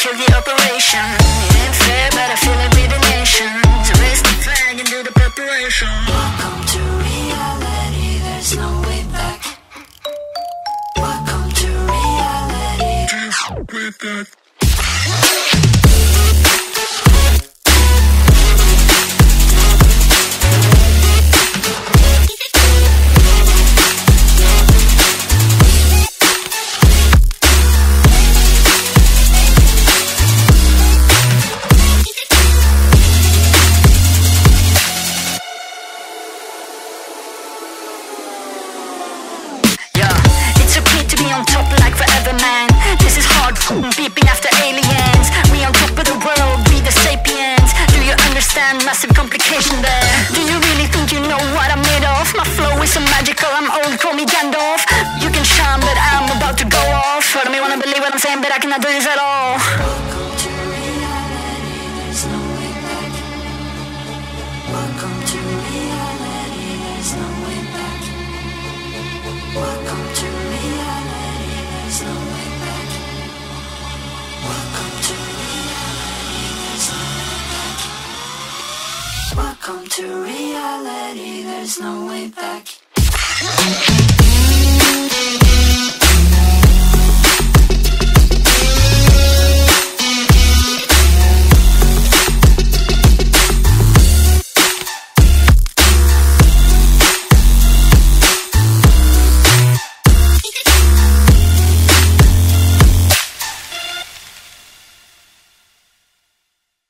for the operation. It ain't fair, but I feel it with the nation. To raise the flag and do the preparation. Welcome to reality, there's no way back. Welcome to reality. With that. On top like forever, man. This is hard, beeping after aliens. We on top of the world, we the sapiens. Do you understand massive complication there? Do you really think you know what I'm made of? My flow is so magical, I'm old, call me Gandalf. You can shine, but I'm about to go off. I don't wanna believe what I'm saying, but I cannot do this at all. Welcome to reality, there's no way back. Welcome to reality, there's no way back. Welcome to reality, there's no way back. Welcome to reality, there's no way back. Welcome to reality, there's no way back.